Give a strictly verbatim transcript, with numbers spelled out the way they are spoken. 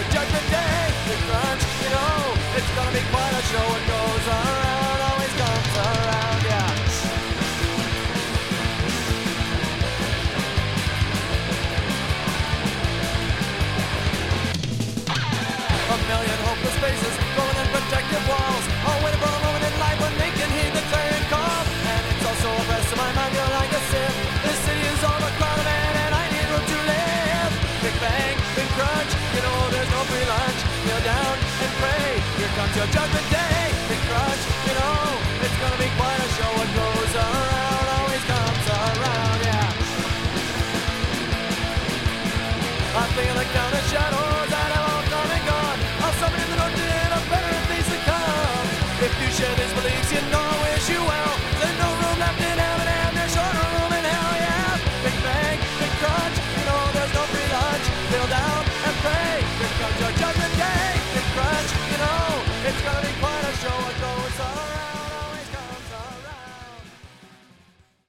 your judgment day. Big crunch, you know, it's gonna be quite a show. What goes around always comes around, yeah. A million hopeless faces, rolling in protective walls, all waiting for a moment in life when they can hear the clarion call. And it's also a rest of my mind, feel like a sip. This city is overcrowded, man, and I need room to live. Big bang, big crunch, you know there's no free lunch. Kneel down and pray, here comes your judgment day. Big crunch, you know, it's gonna be quite a show. What goes around always comes around, yeah. I feel like down the shadows that have all come and gone. I'll summon in the north and a better days to come. If you share these beliefs, you know I wish you well.